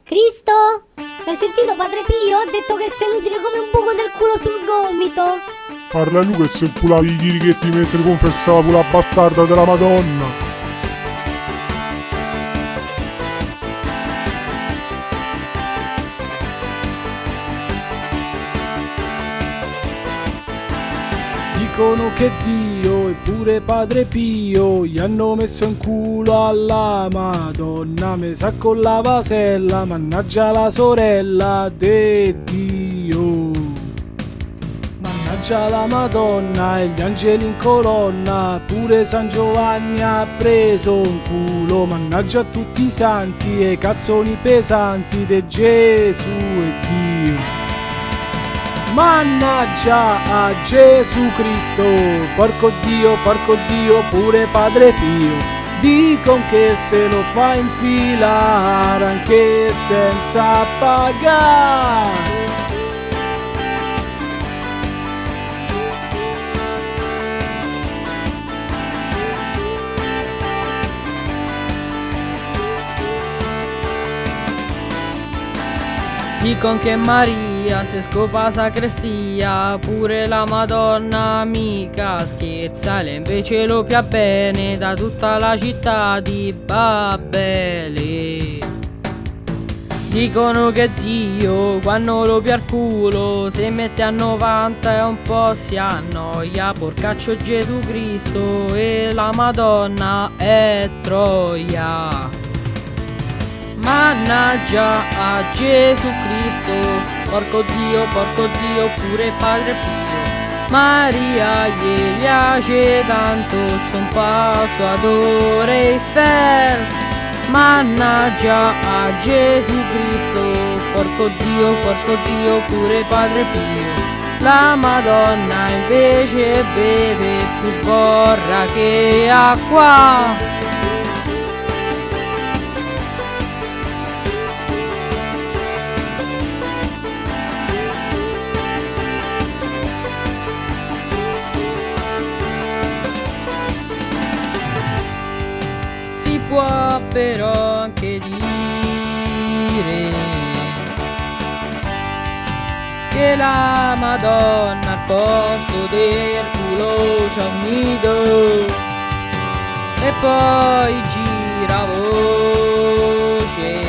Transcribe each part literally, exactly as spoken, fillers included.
Cristo? Hai sentito Padre Pio? Ha detto che sei inutile come un buco del culo sul gomito. Parla lui che se impulavi i chirichetti mentre confessava pure la bastarda della Madonna. Dicono che Dio e pure Padre Pio gli hanno messo in culo alla Madonna, me sa con la vasella, mannaggia la sorella de Dio. Mannaggia la Madonna e gli angeli in colonna, pure San Giovanni ha preso un culo, mannaggia a tutti i santi e i cazzoni pesanti de Gesù e Dio. Mannaggia a Gesù Cristo, porco Dio, porco Dio, pure Padre Pio, dicon che se lo fa infilare anche senza pagare. Dicon che Maria se scopa sacrestia, pure la Madonna mica scherza, lei invece lo pia bene da tutta la città di Babele. Dicono che Dio quando lo pia al culo se mette a novanta e un po' si annoia, porcaccio Gesù Cristo e la Madonna è Troia. Mannaggia a Gesù Cristo, porco Dio, porco Dio, pure Padre Pio, Maria gli piace tanto, son passo ad ore Eiffel. Mannaggia a Gesù Cristo, porco Dio, porco Dio, pure Padre Pio, la Madonna invece beve più borra che acqua. Si può però anche dire che la Madonna al posto del culo c'ha un nido, e poi gira voce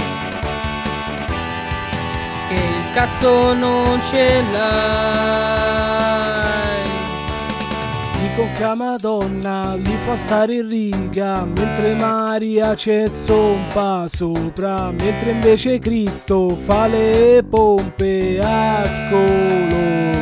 che il cazzo non ce l'hai. Dico che la Madonna li fa stare in riga, mentre Maria c'è zompa sopra, mentre invece Cristo fa le pompe a scolo.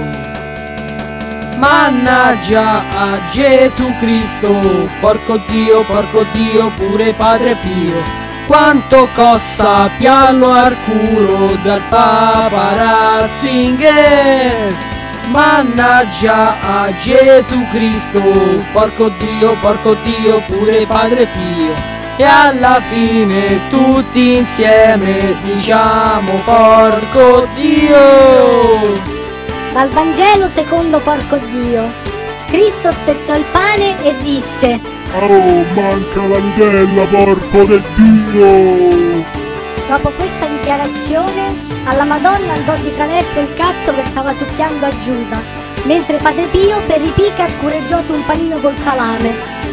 Mannaggia a Gesù Cristo, porco Dio, porco Dio, pure Padre Pio, quanto costa piano al culo dal Papa Ratzinger. Mannaggia a Gesù Cristo, porco Dio, porco Dio, pure Padre Pio, e alla fine tutti insieme diciamo porco Dio. Dal Vangelo secondo porco Dio. Cristo spezzò il pane e disse: Oh, manca la Nutella, porco del Dio! Dopo questa dichiarazione, alla Madonna andò di traverso il cazzo che stava succhiando a Giuda, mentre Padre Pio per ripicca scureggiò su un panino col salame.